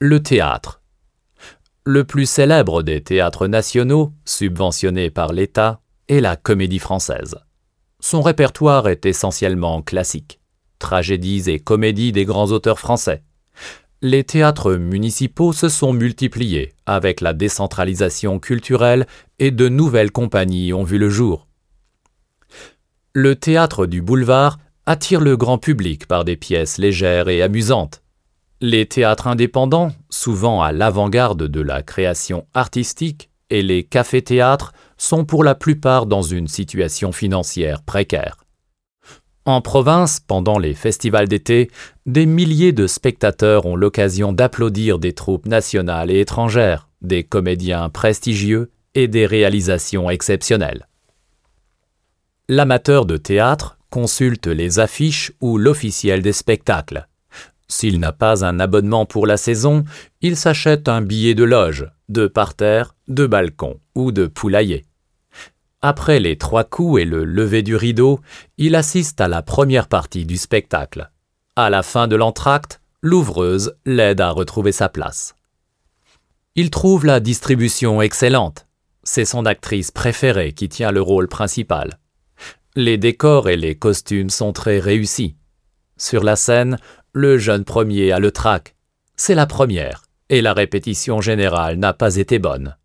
Le théâtre. Le plus célèbre des théâtres nationaux, subventionnés par l'État, est la Comédie Française. Son répertoire est essentiellement classique, tragédies et comédies des grands auteurs français. Les théâtres municipaux se sont multipliés avec la décentralisation culturelle et de nouvelles compagnies ont vu le jour. Le théâtre du boulevard attire le grand public par des pièces légères et amusantes. Les théâtres indépendants, souvent à l'avant-garde de la création artistique, et les cafés-théâtres sont pour la plupart dans une situation financière précaire. En province, pendant les festivals d'été, des milliers de spectateurs ont l'occasion d'applaudir des troupes nationales et étrangères, des comédiens prestigieux et des réalisations exceptionnelles. L'amateur de théâtre consulte les affiches ou l'officiel des spectacles. S'il n'a pas un abonnement pour la saison, il s'achète un billet de loge, de parterre, de balcon ou de poulailler. Après les 3 coups et le lever du rideau, il assiste à la première partie du spectacle. À la fin de l'entracte, l'ouvreuse l'aide à retrouver sa place. Il trouve la distribution excellente. C'est son actrice préférée qui tient le rôle principal. Les décors et les costumes sont très réussis. Sur la scène, le jeune premier a le trac. C'est la première, et la répétition générale n'a pas été bonne.